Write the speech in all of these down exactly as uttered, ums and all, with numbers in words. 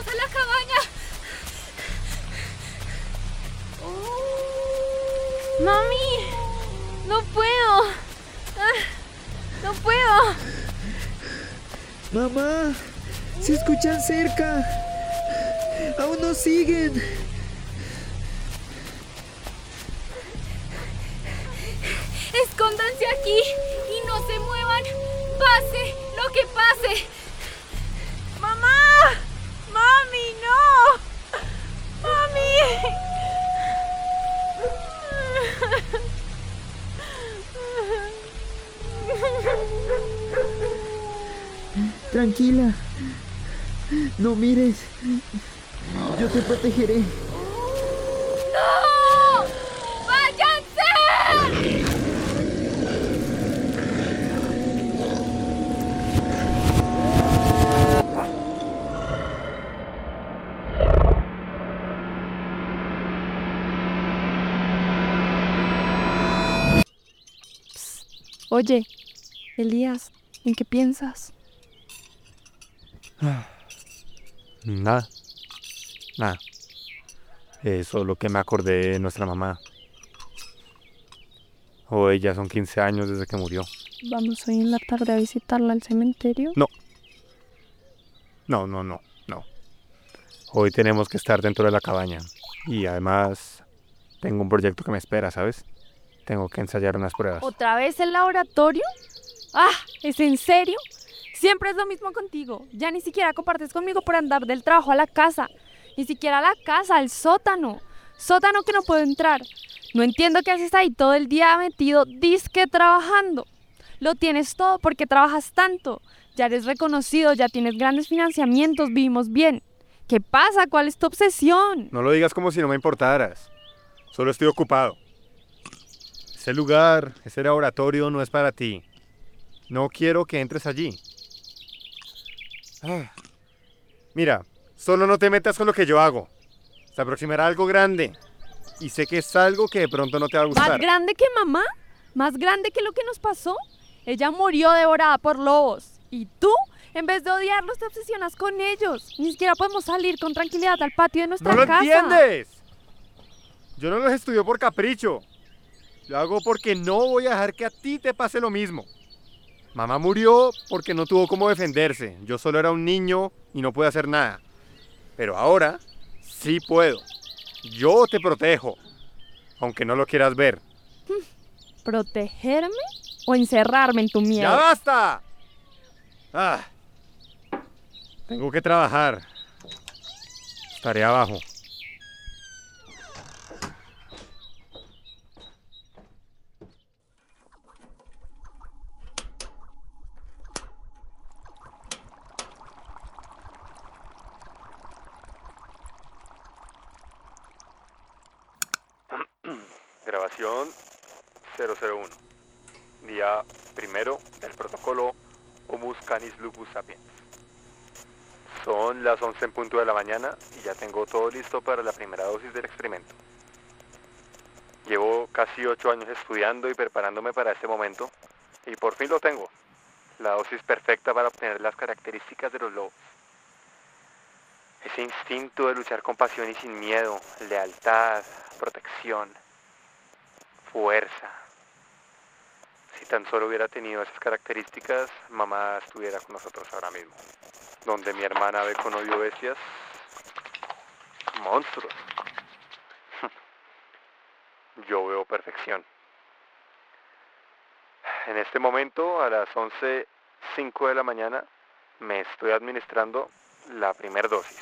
¡Vamos a la cabaña! ¡Mami! ¡No puedo! Ah, ¡No puedo! ¡Mamá! ¡Se escuchan cerca! ¡Aún nos siguen! ¡Escóndanse aquí y no se muevan! ¡Pase lo que pase! ¡Mamá! ¡Mami, no! ¡Mami! Tranquila. No mires. Yo te protegeré. ¡No! ¡Váyanse! Oye, Elías, ¿en qué piensas? Nada. Nada. Eh, solo que me acordé de nuestra mamá. Hoy ya son quince años desde que murió. ¿Vamos hoy en la tarde a visitarla al cementerio? No. No, no, no, no. Hoy tenemos que estar dentro de la cabaña. Y además tengo un proyecto que me espera, ¿sabes? Tengo que ensayar unas pruebas. ¿Otra vez el laboratorio? ¡Ah! ¿Es en serio? Siempre es lo mismo contigo. Ya ni siquiera compartes conmigo por andar del trabajo a la casa. Ni siquiera a la casa, al sótano. Sótano que no puedo entrar. No entiendo qué haces ahí todo el día metido disque trabajando. Lo tienes todo porque trabajas tanto. Ya eres reconocido, ya tienes grandes financiamientos, vivimos bien. ¿Qué pasa? ¿Cuál es tu obsesión? No lo digas como si no me importaras. Solo estoy ocupado. Ese lugar, ese laboratorio no es para ti. No quiero que entres allí. Ah. Mira, solo no te metas con lo que yo hago. Se aproximará algo grande. Y sé que es algo que de pronto no te va a gustar. ¿Más grande que mamá? ¿Más grande que lo que nos pasó? Ella murió devorada por lobos. Y tú, en vez de odiarlos, te obsesionas con ellos. Ni siquiera podemos salir con tranquilidad al patio de nuestra ¡No lo casa. entiendes! Yo no los estudio por capricho. Lo hago porque no voy a dejar que a ti te pase lo mismo. Mamá murió porque no tuvo cómo defenderse. Yo solo era un niño y no pude hacer nada. Pero ahora sí puedo. Yo te protejo, aunque no lo quieras ver. ¿Protegerme o encerrarme en tu miedo? ¡Ya basta! Ah, tengo que trabajar. Estaré abajo. Grabación cero cero uno. Día primero del protocolo Homus Canis Lupus Sapiens. Son las once en punto de la mañana y ya tengo todo listo para la primera dosis del experimento. Llevo casi ocho años estudiando y preparándome para este momento y por fin lo tengo. La dosis perfecta para obtener las características de los lobos. Ese instinto de luchar con pasión y sin miedo, lealtad, protección, fuerza. Si tan solo hubiera tenido esas características, mamá estuviera con nosotros ahora mismo. Donde mi hermana ve con odio bestias, monstruos. Yo veo perfección. En este momento, a las once cinco de la mañana, me estoy administrando la primera dosis.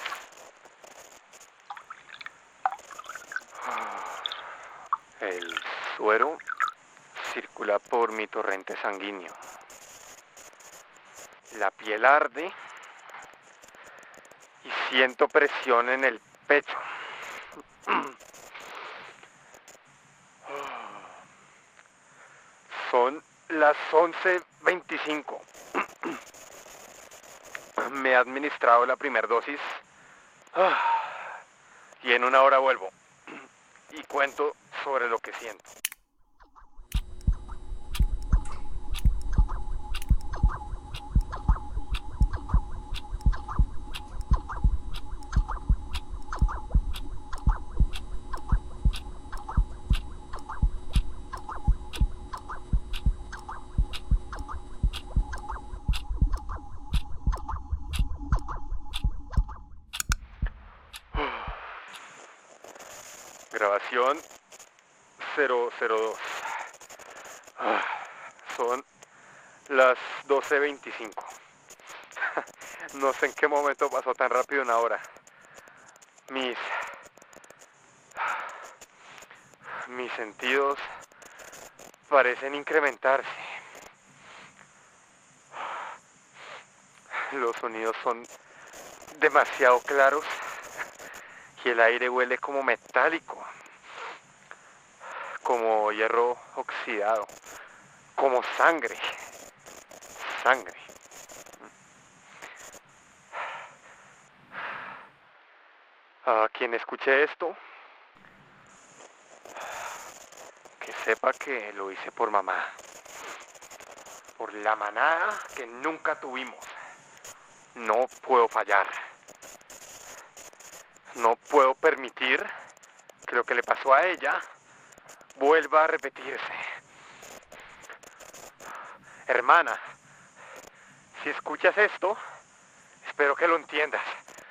El suero circula por mi torrente sanguíneo. La piel arde y siento presión en el pecho. Son las once veinticinco. Me he administrado la primera dosis y en una hora vuelvo y cuento sobre lo que siento. Grabación cero cero dos. Ah, son las doce veinticinco. No sé en qué momento pasó tan rápido una hora. Mis... Mis sentidos parecen incrementarse. Los sonidos son demasiado claros y el aire huele como metálico, como hierro oxidado, como sangre, sangre. A quien escuche esto, que sepa que lo hice por mamá, por la manada que nunca tuvimos. No puedo fallar. No puedo permitir que lo que le pasó a ella vuelva a repetirse. Hermana, si escuchas esto, espero que lo entiendas.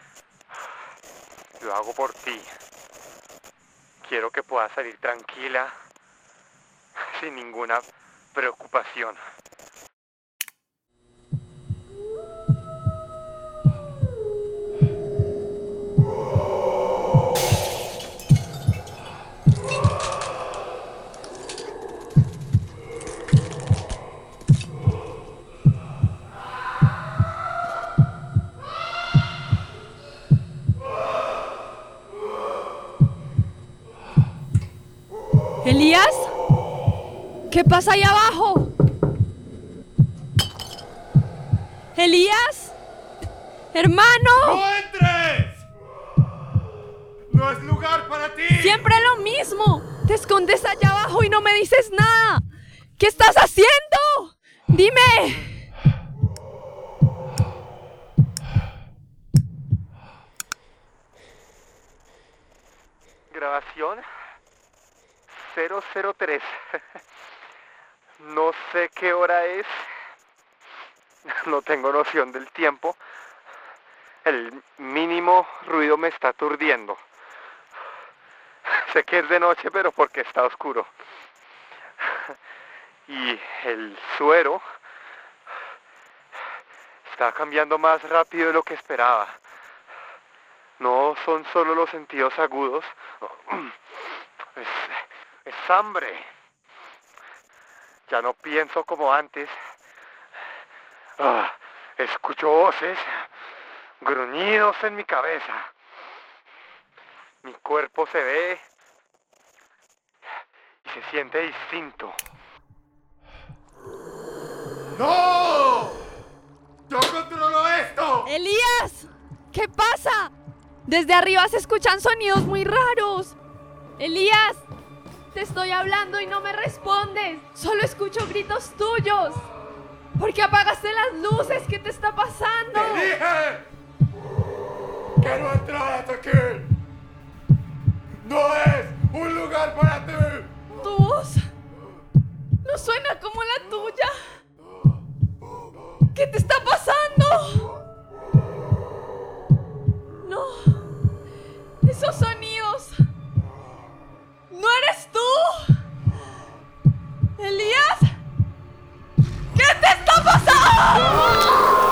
Lo hago por ti. Quiero que puedas salir tranquila, sin ninguna preocupación. ¿Elías? ¿Qué pasa ahí abajo? ¿Elías? ¡Hermano! ¡No entres! ¡No es lugar para ti! ¡Siempre lo mismo! Te escondes allá abajo y no me dices nada. ¿Qué estás haciendo? ¡Dime! Grabación cero cero tres. No sé qué hora es. No tengo noción del tiempo. El mínimo ruido me está aturdiendo. Sé que es de noche, pero porque está oscuro. Y el suero está cambiando más rápido de lo que esperaba. No son solo los sentidos agudos. Es, es hambre. Ya no pienso como antes. Ah, escucho voces, gruñidos en mi cabeza. Mi cuerpo se ve y se siente distinto. ¡No! ¡Yo controlo esto! ¡Elías! ¿Qué pasa? Desde arriba se escuchan sonidos muy raros. ¡Elías! Te estoy hablando y no me respondes. Solo escucho gritos tuyos. ¿Por qué apagaste las luces? ¿Qué te está pasando? ¡Te dije que no entraras aquí! ¡No es un lugar para ti! Tu voz no suena como la tuya. ¿Qué te está pasando? No. Esos sonidos. ¿No eres tú? ¿Elías? ¿Qué te está pasando?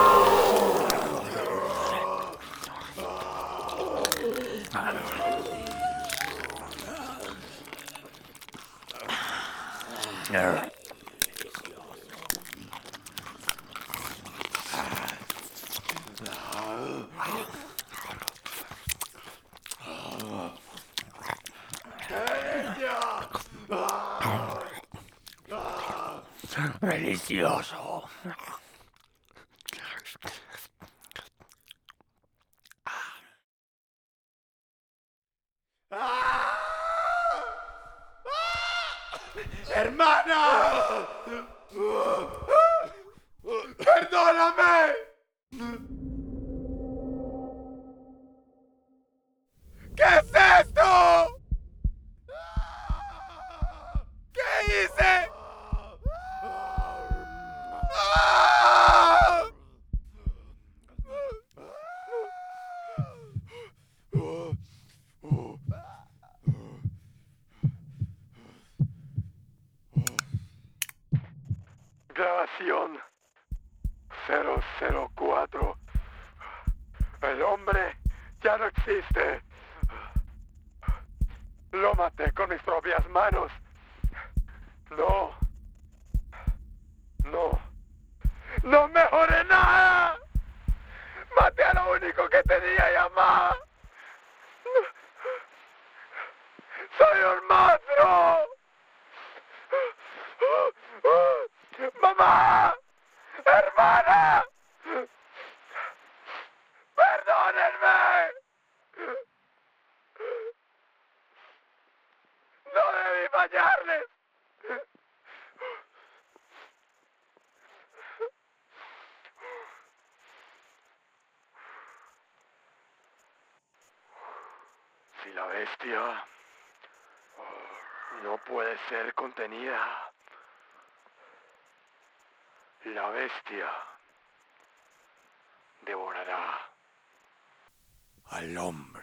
Delicioso. ¡Hermana! ¡Perdóname! ¿Qué es esto? ¿Qué hice? ¡Ah! cero cero cuatro. El hombre ya no existe. Lo maté con mis propias manos. No. No. ¡No mejoré nada! ¡Maté a lo único que tenía y amaba! ¡Soy un monstruo! ¡Mamá! ¡Hermana! ¡Perdónenme! ¡No debí fallarles! Si la bestia no puede ser contenida, la bestia devorará al hombre.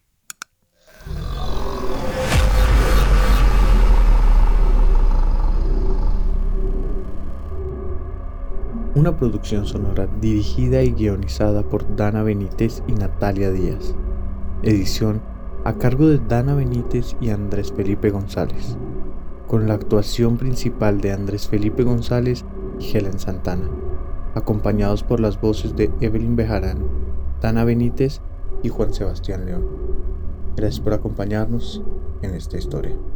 Una producción sonora dirigida y guionizada por Dana Benítez y Natalia Díaz. Edición a cargo de Dana Benítez y Andrés Felipe González, con la actuación principal de Andrés Felipe González y Helen Santana, acompañados por las voces de Evelyn Bejarano, Dana Benítez y Juan Sebastián León. Gracias por acompañarnos en esta historia.